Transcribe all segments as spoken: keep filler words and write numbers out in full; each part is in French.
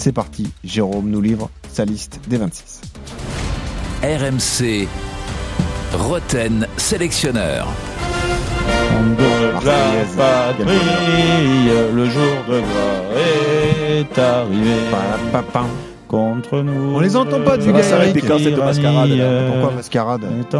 C'est parti, Jérôme nous livre sa liste des vingt-six. R M C Roten sélectionneur. De la patrie, le jour de gloire est arrivé. Papapam. Contre nous. On les entend pas du gars. Ça va s'arrêter quand cette mascarade là. Pourquoi mascarade?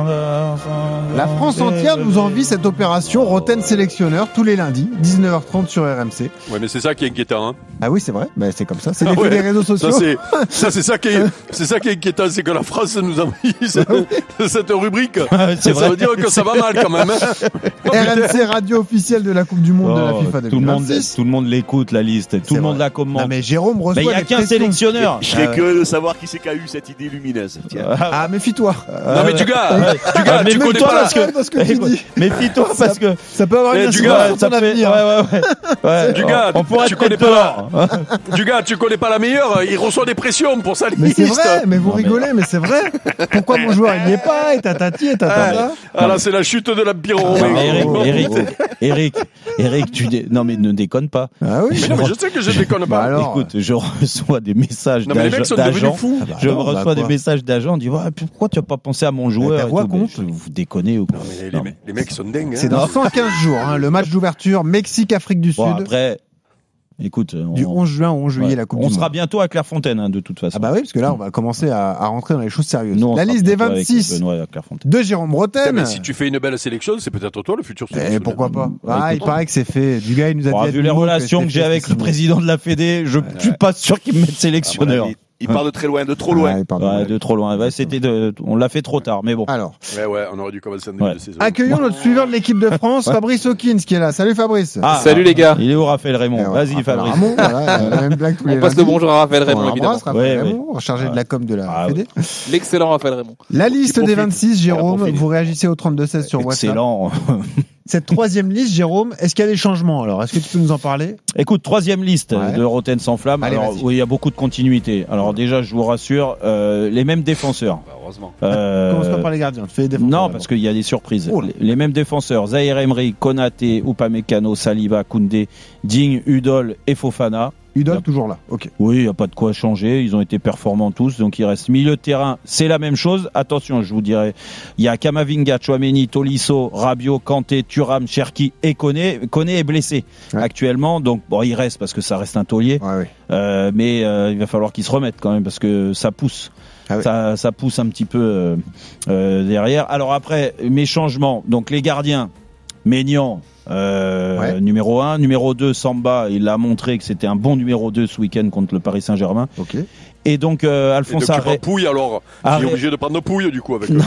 La France entière nous envie cette opération Roten sélectionneur tous les lundis, dix-neuf heures trente sur R M C. Ouais, mais c'est ça qui est inquiétant. Hein. Ah oui, c'est vrai. Ben, c'est comme ça. C'est Ah l'effet ouais. des réseaux sociaux. Ça, c'est, ça, c'est ça qui est, c'est ça qui est inquiétant, c'est que la France nous envie cette, cette rubrique. C'est ça vrai. veut dire que ça va mal quand même. Hein. R M C radio officielle de la Coupe du Monde Oh, de la FIFA tout le monde, deux mille vingt-six. tout le monde l'écoute, la liste. Tout C'est le monde vrai. la commente. Non, mais Jérôme reçoit. Mais il n'y a des qu'un pressions. sélectionneur. Je serais Ah ouais. curieux de savoir qui c'est qui a eu cette idée lumineuse. Tiens. Ah, méfie-toi. Non, mais du gars, du gars, Ah, mais tu connais méfie-toi pas parce la, que, parce que tu dis. méfie-toi parce que Ça peut avoir Eh, une du incidence gars, sur ça ton fait, avenir. ouais, ouais, ouais. ouais. Du gars, on pourrait tu être connais pas tort. du gars, tu connais pas la meilleure, il reçoit des pressions pour sa liste. Mais c'est vrai, mais vous Non, mais- rigolez, mais c'est vrai. Pourquoi mon joueur il n'y est pas et tatati et tatata. Ah là, c'est la chute de l'Empire Non, romain. mais Eric, Oh, oh, Eric, oh. Eric, Eric, tu dé... non mais ne déconne pas. Ah oui. Mais non, mais je sais que je déconne Bah pas. alors. Écoute, je reçois des messages Non, mais les d'ag- mecs sont devenus d'agents. fous. Ah bah Je non, reçois bah des quoi. messages d'agents. On dit ouais, pourquoi tu n'as pas pensé à mon joueur t'as et quoi tout. contre Mais Vous déconnez ou quoi? Non, mais les, les, Non. mecs- les mecs sont dingues. C'est Hein. dans cent quinze jours, hein, le match d'ouverture Mexique-Afrique du Bon, Sud, après, écoute, on... du onze juin au onze juillet, ouais. la Coupe on du sera Monde. bientôt à Clairefontaine hein, de toute façon. Ah bah oui, parce que là, on va commencer à, à rentrer dans les choses sérieuses. Nous, on La sera liste des bientôt avec vingt-six Benoît à Clairefontaine. de Jérôme Putain, Roten. mais si tu fais une belle sélection, c'est peut-être toi le futur Eh, sélectionneur. pourquoi pas? Ah, Bah, il écoute, paraît que c'est fait. Du gars, il nous a Bon, dit. à vu tout les le monde relations c'était que j'ai fait, avec c'est le signé. président de la Fédé, je suis pas sûr qu'il me mette À mon sélectionneur. avis, il part de très loin, de trop loin. Ah, pardon. Ouais, de trop loin. Ouais, c'était de... On l'a fait trop tard, mais bon. Alors, Ouais, ouais, on aurait dû commencer en début Ouais. de saison. accueillons notre suiveur de l'équipe de France, Fabrice Hawkins, qui est là. Salut Fabrice. Ah, Salut les gars. Il est où Raphaël Raymond? Eh, Vas-y, Raphaël Fabrice. Ramon, voilà, la même blague tous les On passe le lundis. bonjour à Raphaël On Raymond, évidemment. l'embrasse, Raphaël Ouais, Raymond, chargé de la com de la Ah, Fédé. L'excellent Raphaël Raymond. La liste profite. des vingt-six, Jérôme, profite. vous réagissez au trente-deux seize sur WhatsApp. Excellent. Cette troisième liste, Jérôme, est-ce qu'il y a des changements alors? Est-ce que tu peux nous en parler? Écoute, troisième liste Ouais. de Roten sans flamme. Allez, Alors, vas-y. oui, il y a beaucoup de continuité. Alors, déjà, je vous rassure, euh, les mêmes défenseurs. Bah, heureusement. Euh, Commence pas par les gardiens, tu fais les défenseurs. Non, d'abord. parce qu'il y a des surprises. Oh là. Les, les mêmes défenseurs, Zahir Emery, Konaté, Upamecano, Saliba, Koundé, Digne, Udol et Fofana. Udol toujours là. Ok. Oui, il n'y a pas de quoi changer. Ils ont été performants tous. Donc, il reste milieu de terrain. C'est la même chose. Attention, je vous dirais. Il y a Kamavinga, Chouameni, Tolisso, Rabiot, Kanté, Thuram, Cherki et Koné. Koné est blessé Ouais. actuellement. Donc, bon, il reste parce que ça reste un taulier. Ouais, ouais. Euh, mais euh, il va falloir qu'il se remette quand même parce que ça pousse. Ah oui. ça, ça pousse un petit peu euh, euh, derrière. Alors après, mes changements. Donc, les gardiens. Maignan. Euh, Ouais. numéro un, numéro deux, Samba, il a montré que c'était un bon numéro deux ce week-end contre le Paris Saint-Germain. Ok. Et donc euh, Et Alphonse donc, tu prends Arrêt. Pouille alors. Tu es Arrête. obligé de prendre Pouille du coup avec. Non.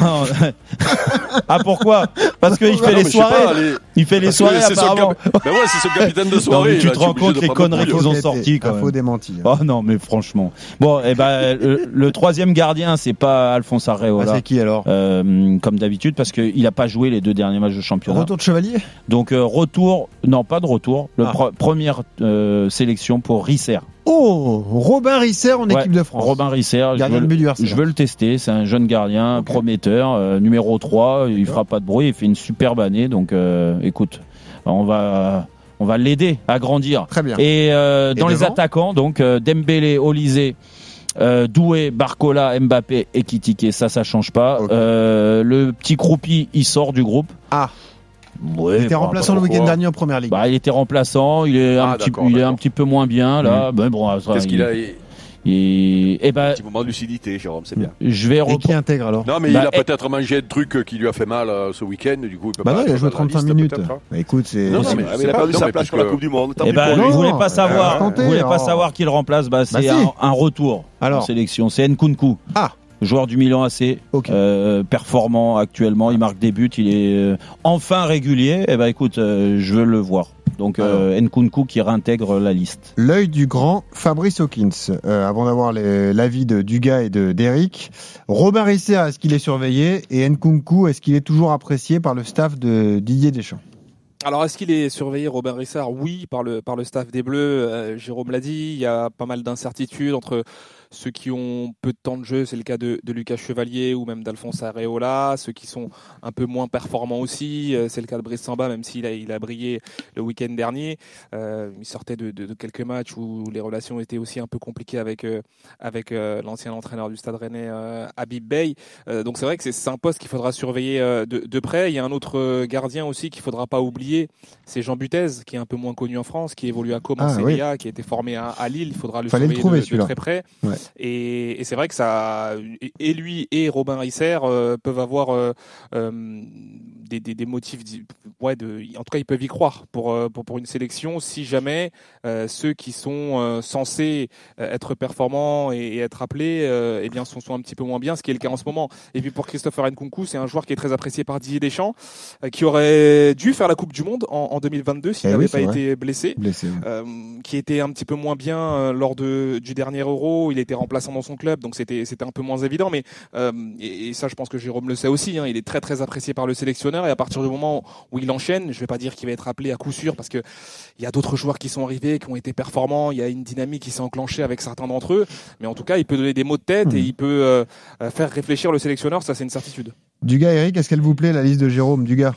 Ah pourquoi? Parce qu'il fait Non, les mais je sais pas, soirées. les- Il fait les parce que soirées c'est son apparemment. cap- Ben ouais, c'est son capitaine de Non, soirée. mais tu là, te es rends obligé compte de les prendre conneries Pouille. qu'ils ont Ok, sorties quand un faux même. démenti. Oh non, mais franchement. Bon, et ben le, le troisième gardien, c'est pas Alphonse Ah, Arreola. c'est qui alors? Euh, comme d'habitude, parce qu'il a pas joué les deux derniers matchs de championnat. Retour de Chevalier? Donc euh, retour, non pas de retour, le Ah. pro- première euh, sélection pour Risser. Oh, Robin Risser en Ouais, équipe de France. Robin Risser, je Gardien veux, de but du le- R C A. je veux le tester, c'est un jeune gardien Ok. prometteur, euh, numéro trois, il fera pas de bruit, il fait une superbe année, donc euh, écoute, on va on va l'aider à grandir. Très bien. Et, euh, dans Et les devant attaquants, donc euh, Dembélé, Olysée, euh, Doué, Barcola, Mbappé et Kitike, ça ça change pas. Ok. Euh, le petit croupi, il sort du groupe. Ah, Ouais, il était bon, remplaçant le pourquoi. week-end dernier en première ligue. Bah, il était remplaçant, il est, un, Ah, petit, d'accord, il est un d'accord. petit peu moins bien là. Ben, bon, ça, Qu'est-ce il- qu'il a il- et ben, Petit moment de lucidité, Jérôme, c'est bien. je vais Et reprendre. qui intègre alors? Non, mais Bah, il a eh- peut-être mangé un truc qui lui a fait mal euh, ce week-end. Du coup, il peut Bah pas non, il a être joué dans la trente-cinq liste, minutes. peut-être, hein. Bah écoute, c'est. Non, non, c'est- mais Ah, je mais il a sais perdu pas, sa non, place mais pour la parce Coupe du Monde. Tant Eh pis ben, pour vous lui. voulez Non, pas savoir, euh, tentez, vous voulez alors. pas savoir qui le remplace. Bah, c'est Bah, si. un, un retour Alors. en sélection. C'est Nkunku. Ah. Joueur du Milan A C, Ok. euh, performant actuellement, il marque des buts, il est euh, enfin régulier. Eh ben écoute, euh, je veux le voir. Donc euh, Nkunku qui réintègre la liste. L'œil du grand Fabrice Hawkins. Euh, avant d'avoir les- l'avis de Dugas et de d'Eric, Robin Risser, est-ce qu'il est surveillé? Et Nkunku, est-ce qu'il est toujours apprécié par le staff de Didier Deschamps? Alors, est-ce qu'il est surveillé, Robin Rissard ? Oui, par le, par le staff des Bleus. Euh, Jérôme l'a dit, il y a pas mal d'incertitudes entre ceux qui ont peu de temps de jeu, c'est le cas de, de Lucas Chevalier ou même d'Alphonse Areola. Ceux qui sont un peu moins performants aussi, euh, c'est le cas de Brice Samba, même s'il a, il a brillé le week-end dernier. Euh, il sortait de, de, de quelques matchs où les relations étaient aussi un peu compliquées avec, euh, avec euh, l'ancien entraîneur du Stade Rennais, euh, Habib Beye. Euh, donc c'est vrai que c'est, c'est un poste qu'il faudra surveiller euh, de, de près. Il y a un autre gardien aussi qu'il faudra pas oublier, c'est Jean Butez, qui est un peu moins connu en France, qui évolue à Caen en Ah, Serie A, oui. qui a été formé à, à Lille. Il faudra le Fallait le surveiller trouver, de, de très près. Ouais. Et, et c'est vrai que ça, et lui et Robin Risser euh, peuvent avoir euh, euh, des, des, des motifs, ouais, de, en tout cas ils peuvent y croire pour pour, pour une sélection si jamais euh, ceux qui sont euh, censés être performants et, et être appelés, euh, eh bien sont, sont un petit peu moins bien, ce qui est le cas en ce moment. Et puis pour Christopher Nkunku, c'est un joueur qui est très apprécié par Didier Deschamps, euh, qui aurait dû faire la Coupe du Monde en, en deux mille vingt-deux s'il eh n'avait oui, pas vrai. été blessé, Blessé. Ouais. euh, qui était un petit peu moins bien euh, lors de du dernier Euro. Il était remplaçant dans son club, donc c'était c'était un peu moins évident, mais euh, et, et ça je pense que Jérôme le sait aussi, hein, il est très très apprécié par le sélectionneur, et à partir du moment où il enchaîne, je vais pas dire qu'il va être appelé à coup sûr, parce que il y a d'autres joueurs qui sont arrivés, qui ont été performants, il y a une dynamique qui s'est enclenchée avec certains d'entre eux, mais en tout cas il peut donner des mots de tête mmh. et il peut euh, faire réfléchir le sélectionneur, ça c'est une certitude. Dugas, Eric, est-ce qu'elle vous plaît la liste de Jérôme Dugas?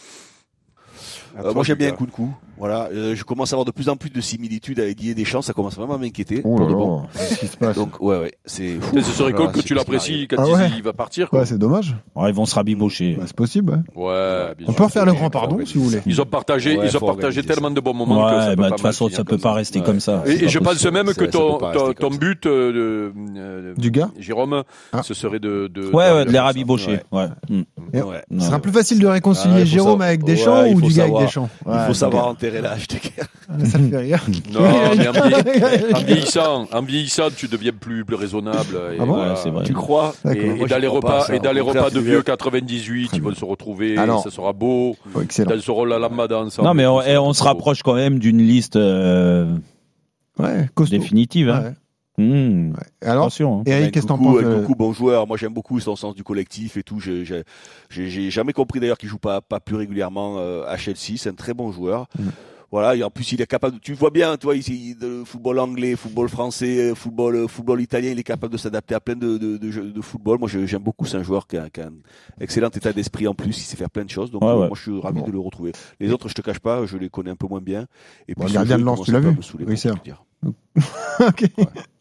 Euh, moi j'aime bien Nkunku. Voilà, euh, je commence à avoir de plus en plus de similitudes avec Didier Deschamps, ça commence vraiment à m'inquiéter. Oh pour là de bon. là, qu'est-ce qui se passe? Donc ouais ouais, c'est. Ce serait voilà, con que c'est tu l'apprécies quand ah il, ouais. il va partir. Quoi. Ouais, c'est dommage. Ouais, ils vont se rabibocher. Bah, c'est possible. Ouais. Ouais, bien On sûr. peut refaire le grand pardon si vous voulez. Ils ont partagé, Ouais, ils ont faut partagé organiser tellement de bons moments Ouais, que ça peut bah, pas de toute façon, ça peut pas rester Ouais. comme ça. Et, C'est et pas je pense possible. même que Ça- ça ton, peut pas ton, rester ton comme ça. but euh, de, euh, Du gars Jérôme, Ah. ce serait de, de, Ouais, ouais, de les ça. rabibocher. Ouais. Mm. Et- Ouais. Ce sera plus facile de réconcilier Ah, il faut Jérôme ça- avec Deschamps ouais, il ou faut Dugas avec savoir- Deschamps. Il Ouais, faut savoir Dugas. enterrer l'âge de guerre. Ça le fait rire. Non, mais en, vieilli- en vieillissant, en vieillissant, tu deviens plus, plus raisonnable. Et Ah bon voilà. Ouais, c'est vrai. Tu crois Et, D'accord. et Moi, dans j'y les crois pas à repas, ça. et dans les Au contraire, repas de tu vieux viens- quatre-vingt-dix-huit, ils vont se retrouver, Alors- ça sera beau. Oh, excellent. Dans ce rôle à la lambada ensemble. Non, mais on, Ça et va on être se beau. rapproche quand même d'une liste euh, Ouais, costaud. définitive. Hein. Ouais. Mmh. Ouais. Alors, Attention. Hein. Eric, qu'est-ce que t'en Nkunku, penses euh, Nkunku, bon joueur. Moi, j'aime beaucoup son sens du collectif et tout. J'ai, j'ai, j'ai, j'ai jamais compris d'ailleurs qu'il joue pas, pas plus régulièrement euh, à Chelsea. C'est un très bon joueur. Mm. Voilà. Et en plus, il est capable. Tu vois bien, toi, ici, de football anglais, football français, football, football italien. Il est capable de s'adapter à plein de, de, de jeux de football. Moi, je, j'aime beaucoup. C'est un joueur qui a, qui a un excellent état d'esprit en plus. Il sait faire plein de choses. Donc, Ouais, euh, ouais. moi, je suis ravi Bon. de le retrouver. Les autres, je te cache pas, je les connais un peu moins bien. Et Bon, puis, gardien ce de jeu, lance, il tu l'as commence un peu vu à me saouler, Oui, pour c'est tout dire. Ok.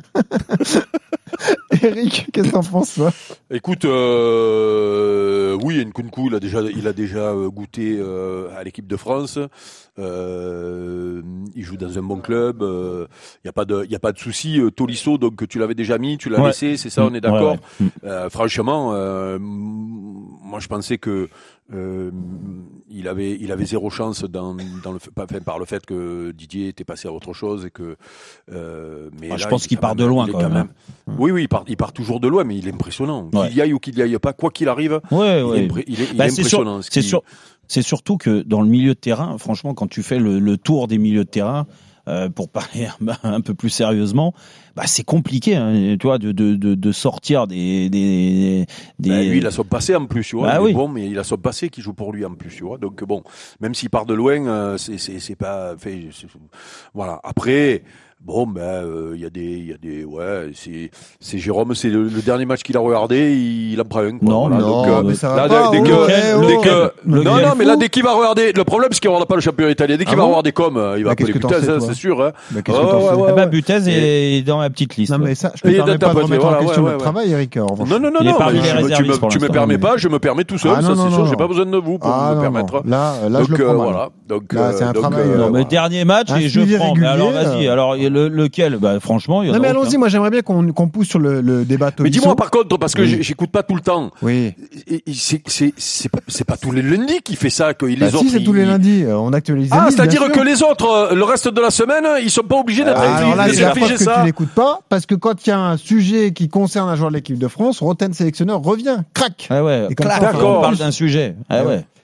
Eric, qu'est-ce que t'en penses, toi? Écoute, euh, oui, Nkunku, il a déjà, il a déjà euh, goûté euh, à l'équipe de France. Euh, il joue dans un bon club. Il euh, y a pas de, il y a pas de souci. Euh, Tolisso, donc tu l'avais déjà mis, tu l'as Ouais. laissé, c'est ça, on est d'accord. Ouais, ouais. Euh, franchement, euh, moi je pensais que euh, il avait, il avait zéro chance dans, dans le, enfin, par le fait que Didier était passé à autre chose et que. Euh, mais Ah, là, je pense il est qu'il quand part même- de loin il est quand même. Oui, oui, il part, il part toujours de loin, mais il est impressionnant. Ouais. Qu'il y aille ou qu'il y aille pas, quoi qu'il arrive, Ouais, il ouais. est, impré- il est, il Bah, est c'est sûr- impressionnant. ce C'est qu'il- sûr. C'est surtout que dans le milieu de terrain, franchement, quand tu fais le, le tour des milieux de terrain, euh, pour parler un, un peu plus sérieusement, bah c'est compliqué, hein, tu vois, de, de, de, de sortir des des, des... Bah, lui, il a son passé en plus, tu vois. Bah il oui. est bon, mais il a son passé qui joue pour lui en plus, tu vois. Donc bon, même s'il part de loin, euh, c'est c'est c'est pas fait. c'est- Voilà. Après. Bon, ben, euh, il y a des, il y a des, ouais, c'est, c'est Jérôme, c'est le, le dernier match qu'il a regardé, il en prend un, quoi. Non, Voilà, non, donc, euh, mais ça va là, pas, dès, oh, que, eh, dès oh. que, Le non, gars non, est mais fou. là, dès qu'il va regarder, le problème, c'est qu'il n'aura pas le championnat italien. Dès qu'il Ah va bon regarder comme, euh, il va Bah, qu'est-ce appeler que t'en putain, sais, ça, toi c'est sûr, hein. Bah, qu'est-ce Ouais, que t'en ouais, sais ouais, Ah bah ouais. Butez est dans ma petite liste. Non, ouais. mais ça, je Il te est permets dans ta pas de pote, remettre voilà, en question ouais, notre ouais, travail, Eric, en revanche. Non, non, non, Il est non, parmi mais les tu, me- tu, réservistes me, pour tu me l'instant. permets pas, je me permets tout seul, Ah, ça non, c'est non, sûr, non. j'ai pas besoin de vous pour Ah, me non, permettre. non. Là, là, donc, je le euh, prends mal. voilà. Donc, Là, c'est un euh, donc, travail, euh, euh, Non, mais voilà. dernier match Un et je suivi prends. Mais alors régulier, vas-y. euh. Alors le, lequel Bah franchement, il y en Non, a mais aucun. allons-y, moi, j'aimerais bien qu'on qu'on pousse sur le, le débat Mais Tolisso. dis-moi par contre, parce que Oui. j'ai- j'écoute pas tout le temps. Oui. Et- et C'est c'est c'est pas, c'est pas tous les lundis qu'il fait ça, que les Bah, autres. si, c'est ils- tous les lundis. euh, On actualise les Ah, listes, c'est-à-dire bien que sûr. les autres, euh, le reste de la semaine, ils sont pas obligés d'être Ah, alors là, infligés- c'est la preuve infligés que ça. tu l'écoutes pas, parce que quand il y a un sujet qui concerne un joueur de l'équipe de France, Roten sélectionneur revient, crac. Ah ouais. Et comme clac, ça, d'accord. on parle d'un sujet. Ah ouais.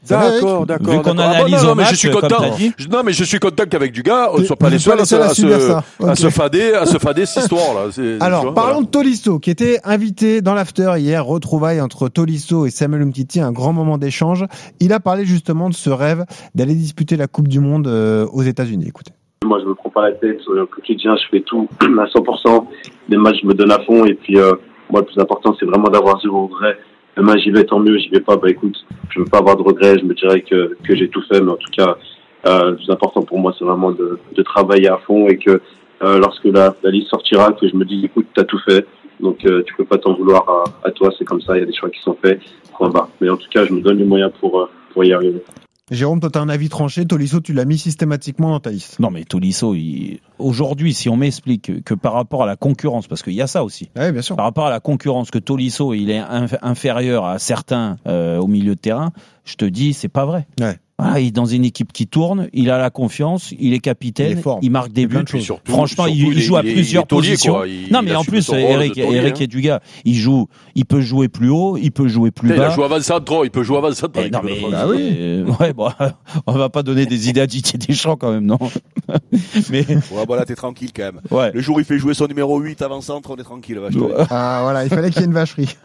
D'accord, d'accord. Vu qu'on d'accord. analyse ah, bon, non, au mais match, je suis comme content. t'as dit. Je- non, mais je suis content qu'avec du gars, on ne T'es- soit pas vous les êtes pas seuls les à se, seuls à à subir se, ça. à Ok. se fader, à se fader cette histoire-là. C'est- Alors, tu vois, parlons voilà. de Tolisso, qui était invité dans l'after hier, retrouvailles entre Tolisso et Samuel Umtiti, un grand moment d'échange. Il a parlé justement de ce rêve d'aller disputer la Coupe du Monde euh, aux États-Unis. Écoutez. Moi, je me prends pas la tête. Au quotidien, je fais tout à cent pour cent. Les matchs, je me donne à fond. Et puis, euh, moi, le plus important, c'est vraiment d'avoir zéro regret. Demain, j'y vais, tant mieux. J'y vais pas, bah écoute, je veux pas avoir de regrets. Je me dirais que que j'ai tout fait. Mais en tout cas, euh, le plus important pour moi, c'est vraiment de, de travailler à fond et que euh, lorsque la, la liste sortira, que je me dis, écoute, t'as tout fait. Donc, euh, tu peux pas t'en vouloir à, à toi. C'est comme ça. Il y a des choix qui sont faits. Point barre. Mais en tout cas, je me donne les moyens pour euh, pour y arriver. Jérôme, toi, tu as un avis tranché. Tolisso, tu l'as mis systématiquement dans ta liste. Non, mais Tolisso, il... aujourd'hui, si on m'explique que, que par rapport à la concurrence, parce qu'il y a ça aussi, Oui, bien sûr. par rapport à la concurrence, que Tolisso, il est inf- inférieur à certains euh, au milieu de terrain, je te dis, c'est pas vrai. Ouais. Voilà, il est dans une équipe qui tourne, il a la confiance, il est capitaine, Il est fort. il marque des plein buts. de choses. Surtout- Franchement, surtout, il, il joue à est- il plusieurs est taulier, positions. quoi. Il- non, il mais en assume plus, son rôle Eric, de taulier, Eric hein. est du gars. Il joue, il peut jouer plus haut, il peut jouer plus Il bas. a joué avant ça trop, il peut jouer avant ça trop. Eh, non, mais, Bah oui. euh, ouais, bon, on va pas donner des idées à Didier Deschamps quand même, non. mais, Ouais, bah là, t'es tranquille quand même. ouais. Le jour où il fait jouer son numéro huit avant-centre, on est tranquille. Va, je te le dis. Ah, voilà, il fallait qu'il y ait une vacherie.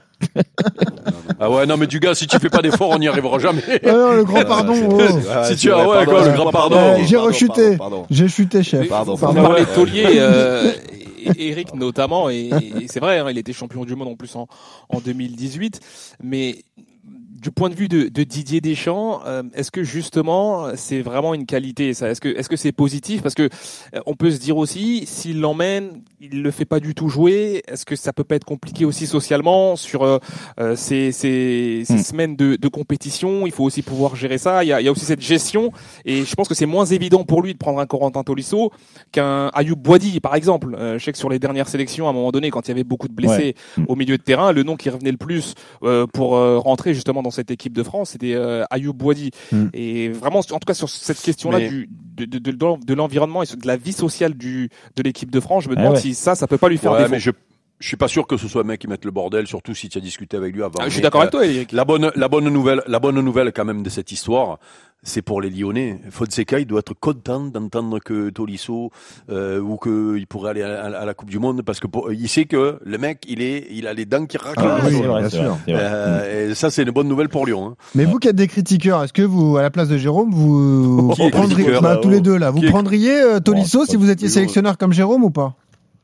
Ah ouais, non, mais du gars, si tu fais pas d'efforts, on n'y arrivera jamais. Ah non, le grand pardon. oh. Si tu as- ouais, quoi, le grand pardon. Euh, j'ai pardon, rechuté. pardon, pardon. J'ai chuté, chef. Pardon, Vous pardon. parlez de taulier, euh, et- Eric notamment, et, et c'est vrai, hein, il était champion du monde en plus en, en deux mille dix-huit, mais du point de vue de, de Didier Deschamps, euh, est-ce que justement c'est vraiment une qualité ça? Est-ce que est-ce que c'est positif? Parce que euh, on peut se dire aussi, s'il l'emmène, il le fait pas du tout jouer. Est-ce que ça peut pas être compliqué aussi socialement sur euh, euh, ces, ces, ces Mm. semaines de, de compétition? Il faut aussi pouvoir gérer ça. Il y a, il y a aussi cette gestion, et je pense que c'est moins évident pour lui de prendre un Corentin Tolisso qu'un Ayoub Boadi, par exemple. Euh, je sais que sur les dernières sélections, à un moment donné, quand il y avait beaucoup de blessés Ouais. au milieu de terrain, le nom qui revenait le plus euh, pour euh, rentrer justement dans cette équipe de France, c'était euh, Ayoub Boadi. Mm. Et vraiment, en tout cas sur cette question-là Mais- du de, de, de, de l'environnement et de la vie sociale du de l'équipe de France, je me Ah demande ouais. si ça, ça peut pas lui faire Ouais, défaut. mais je, je suis pas sûr que ce soit un mec qui mette le bordel, surtout si tu as discuté avec lui avant. Ah, je suis Mais, d'accord euh, avec toi, Eric. La bonne, la bonne nouvelle, la bonne nouvelle quand même de cette histoire, c'est pour les Lyonnais. Fonseca, il doit être content d'entendre que Tolisso euh, ou que il pourrait aller à, à la Coupe du Monde parce que pour, il sait que le mec, il est, il a les dents qui raclent. Ah oui, c'est vrai, bien c'est sûr. vrai, c'est vrai. Euh, et ça, c'est une bonne nouvelle pour Lyon. Hein. Mais vous qui êtes des critiqueurs, est-ce que vous, à la place de Jérôme, vous, Qui est prendriez, critiqueur, bah, là, tous les deux là, vous Qui est- prendriez euh, Tolisso Bon, si vous étiez toujours. sélectionneur comme Jérôme ou pas?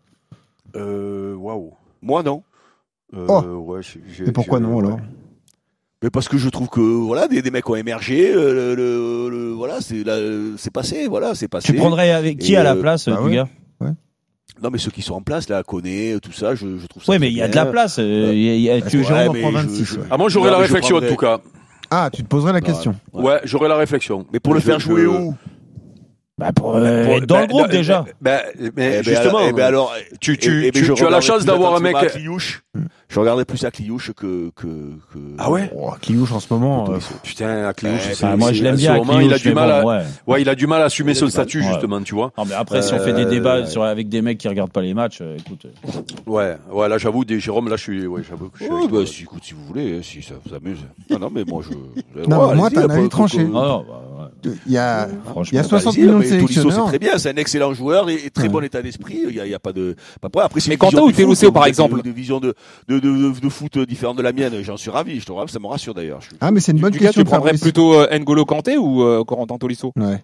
Euh, waouh. Moi, non. Euh, Oh. ouais, j'ai- j'ai- Et pourquoi j'ai- non ouais. alors? Mais parce que je trouve que voilà, des, des mecs ont émergé, euh, le, le, le- voilà, c'est là, c'est passé, voilà, c'est passé. Tu prendrais avec qui Et, à la euh, place bah du ouais. gars? Non, mais ceux qui sont en place, là, Koné, tout ça, je, je trouve ça. Oui, très mais il y a de bien. la place. euh, il y a- il y a- Parce tu- que Jérôme en mais prend je- vingt-six. je- ouais. Ah, moi, j'aurais Non, la mais je réflexion en prendrais- tout cas. Ah, tu te poserais la question. Ouais, j'aurais la réflexion. Mais pour le Je- faire je- jouer où Bah, pour euh, Pour- être dans bah, le groupe bah, déjà. bah, mais Eh ben justement, alors, eh ben alors, tu, tu, eh ben tu, je tu as la regarderais chance plus d'avoir un mec. attentivement à Cliouche. Je regarderais plus à Cliouche que, que, que. Ah ouais Oh, Cliouche en ce moment. euh, Putain, à Cliouche, Ouais, c'est- Ah, moi, c'est- je l'aime à ce bien. moment, il a Cliouche, du mais mal bon, à, ouais. ouais, il a du mal à assumer Il a son du mal. statut, Ouais. justement, tu vois. Non, mais après, si on fait des débats sur, avec des mecs qui regardent pas les matchs, euh, écoute. euh, Ouais, ouais, là, j'avoue, des Jérôme, là, je suis, ouais, j'avoue que je suis. Oh, avec bah, toi. si, écoute, si vous voulez, si ça vous amuse. Non, non, mais moi, je. Non, Ouais, moi, allez-y, t'as un pas- avis que- tranché. que- Ah non, bah, ouais. Il y a, Franchement, il y a bah, soixante Allez-y, millions de mais Tolisso, c'est sélectionneurs. très bien, c'est un excellent joueur et, et très Ouais. bon état d'esprit. Il y a, il y a pas de, pas de problème. Après, c'est Mais une vision Quentin ou du foot, Tolisso, par vous avez exemple de, de vision de, de, de, de, de foot différente de la mienne. J'en suis ravi. Je te rassure, ça me rassure d'ailleurs. Je suis- Ah, mais c'est une bonne Du cas, question. tu prendrais Fabrice. plutôt euh, N'Golo Kanté ou euh, Corentin Tolisso? Ouais.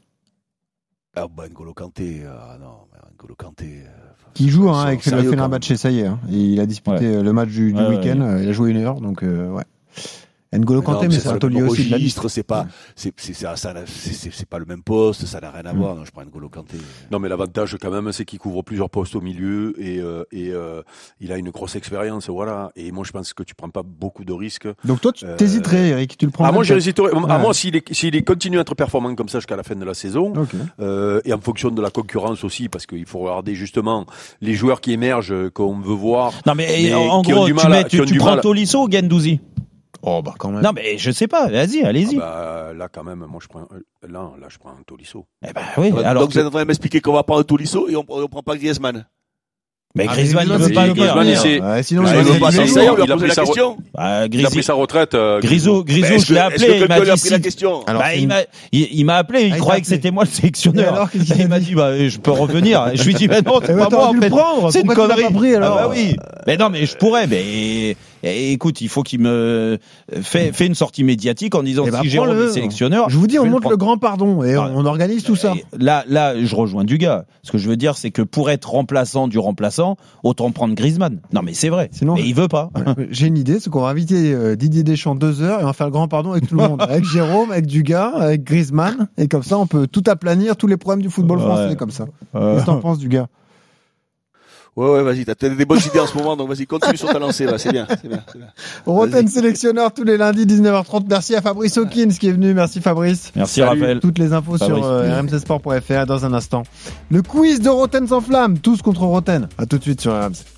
Ah, bah, N'Golo Kanté, ah, non, mais N'Golo Kanté. euh, Qui joue hein, c'est avec sérieux, le quand Fenerbahçe, ça y est. Hein. Et il a disputé Ouais. euh, le match du, du Ouais, week-end. euh, Il a joué une heure, donc euh, ouais. N'Golo Kanté, non, mais c'est c'est pas un le taulier même aussi de la liste. registre, c'est pas, c'est, c'est, ça, ça, n'a- c'est, c'est, c'est pas le même poste, ça n'a rien à voir. Non, je prends N'Golo Kanté. Non, mais l'avantage, quand même, c'est qu'il couvre plusieurs postes au milieu et, euh, et, euh, il a une grosse expérience, voilà. Et moi, je pense que tu prends pas beaucoup de risques. Donc toi, tu Euh, t'hésiterais, Eric. Tu le prends Ah, moi, peut-être. j'hésiterais. À Ouais. moi, s'il est, s'il est continue à être performant comme ça jusqu'à la fin de la saison, Ok. euh, et en fonction de la concurrence aussi, parce qu'il faut regarder justement les joueurs qui émergent, euh, qu'on veut voir. Non, mais, Mais en, en qui ont gros, du tu, mal à- mets, qui tu, ont tu du prends mal à- Tolisso ou Gendouzi? Oh, bah quand même. Non, mais je sais pas. Vas-y, allez-y. Ah bah, là, quand même, moi, je prends, euh, là, là, je prends un Tolisso. Eh ben oui. Donc, Alors, vous êtes en train de m'expliquer qu'on va prendre Tolisso et on, on prend pas Griezmann. Mais Ah, Griezmann, mais il veut il pas veut venir. pas laisser- Ouais, sinon, Ah, il il va veut pas dire, laisser- Ça y est, on lui a il a posé pris la sa re- question. Bah, Il a pris sa retraite. Euh, Grisou, Mais Grisou, est-ce je l'ai que- appelé, est-ce que il m'a quelqu'un lui a dit pris la si- question? Alors, bah, c'est il une- m'a, il, il m'a appelé, il Ah, il croyait t'a que c'était moi le sélectionneur. Et alors, qu'est-ce qu'il il a m'a dit dit, bah, je peux revenir. Je lui dis, mais non, c'est Eh ben, pas moi, t'aurais en dû le fait. prendre. C'est une Pourquoi tu l'as connerie. pas pris, alors Ah bah oui. Mais non, mais je pourrais, mais, et, écoute, il faut qu'il me fait, fait une sortie médiatique en disant Eh ben, si Jérôme prends-le. est sélectionneur. Je vous dis, on vais le monte le prendre. grand pardon et Ah. on organise tout ça. Et Là, là, je rejoins du gars. Ce que je veux dire, c'est que pour être remplaçant du remplaçant, autant prendre Griezmann. Non, mais c'est vrai. Sinon- mais il veut pas. Ouais. J'ai une idée, c'est qu'on va inviter euh, Didier Deschamps deux heures et on va faire le grand pardon avec tout le monde. Avec Jérôme, avec Dugas, avec Griezmann. Et comme ça, on peut tout aplanir, tous les problèmes du football Ouais. français, comme ça. Euh, Qu'est-ce que t'en penses, Dugas? Ouais, ouais, vas-y, t'as peut-être des bonnes idées en ce moment, donc vas-y, continue sur ta lancée, là, c'est bien, c'est bien, c'est bien. Roten sélectionneur tous les lundis, dix-neuf heures trente. Merci à Fabrice Hawkins qui est venu. Merci Fabrice. Merci, Salut. Raphaël. Toutes les infos Fabrice. sur euh, r m c sport point f r dans un instant. Le quiz de Roten sans flamme. Tous contre Roten. À tout de suite sur R M C.